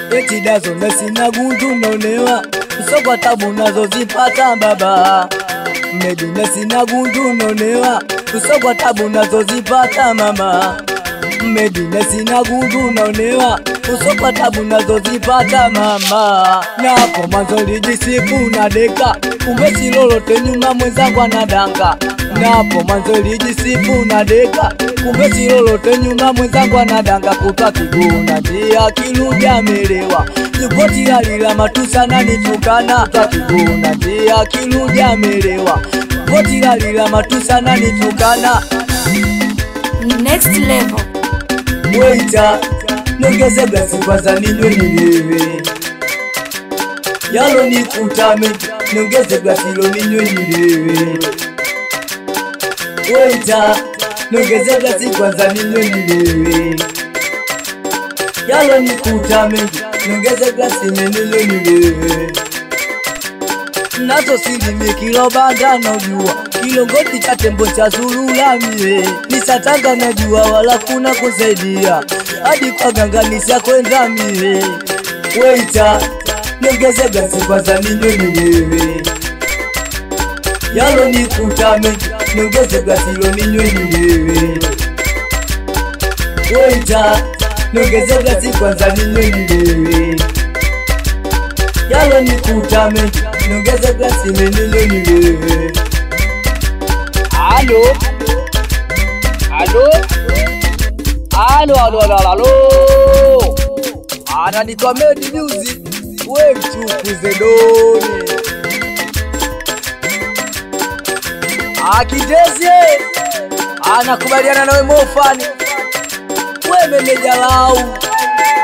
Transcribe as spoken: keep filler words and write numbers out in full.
eti dazo nesina gundu nonewa usokwa tabu nazo zipata baba. Medi nesina gundu nonewa usokwa tabu nazo zipata mama. Medi nesina gundu nonewa usokwa tabu nazo zipata mama. Nako mwanzo lijisifu na deka kumbe si lolote nyuma mwenzangu anadanga. Napo mwanzo lijisifu na deka kumbe si lolote nyuma mwenzangu anadanga. Kutwa kiguna njia kirudi amelewa Jukoti lalila matusa na nitukana. Kutwa kiguna njia kirudi amelewa Jukoti lalila matusa na nitukana. Next level. Waiter, nongeze glasi kwanza ninywe nilewe. Yalo nikutame, nongeze glasi lo ninywe nilewe. Waiter, nongeze glasi kwanza ninywe nilewe. Yalo nikutame, nongeze glasi ninywe nilewe. Nazo silimi kilo banda najua Kilongoti cha tembo cha Zulula mie Nisatanga najua wala kuna kusaidia Hadi kwa ganga nisha kwenda mie. Waiter, nongeze glasi kwanza ninywe nilewe. Yalo nikutame, nongeze glasi lo ninywe nilewe. Waiter, nongeze glasi kwanza ninywe nilewe. Yalo nikutame, nongeze glasi ninywe nilewe. Alo Alo Alo alo alo alo Ana nitwa Medi Music, we mchuku zedoni. Akidezi anakubaliana nawe Mofani, we meneja lau